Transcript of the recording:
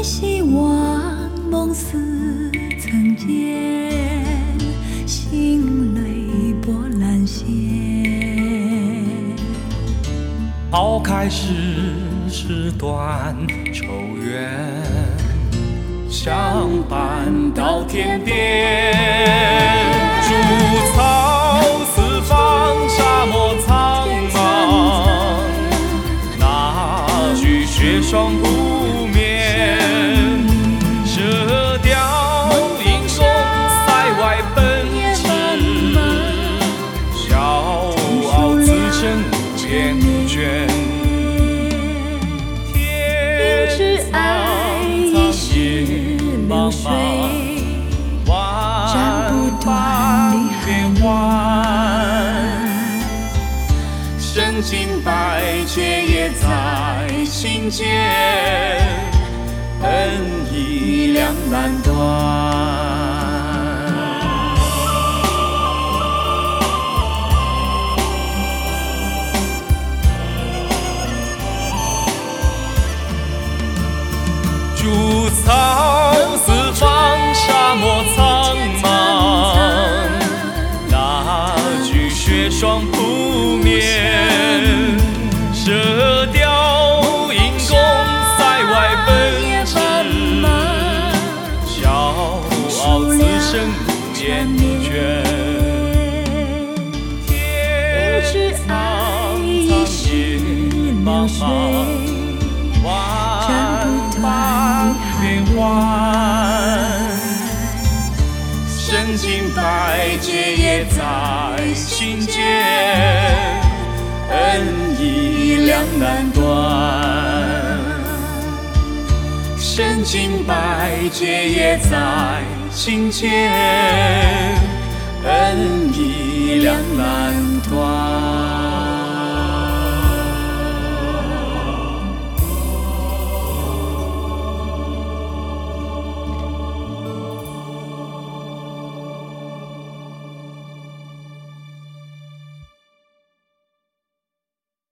希望梦似曾见，心泪波澜现。 抛开世断愁怨，相伴到天边。竹草四方，沙漠苍茫，那句雪霜不眠。射雕英雄塞外奔驰，骄傲自称无厌倦。天苍苍野茫茫，万般变幻，身经百劫也在心间，恩义两难断。竹草四方，沙漠苍茫，那句雪霜不眠。射雕英雄塞外奔驰，骄傲自称无厌倦。天苍苍野茫茫，万般变幻，身经百劫也在心间，恩义两难断。身经百劫也在心间，恩义两难断。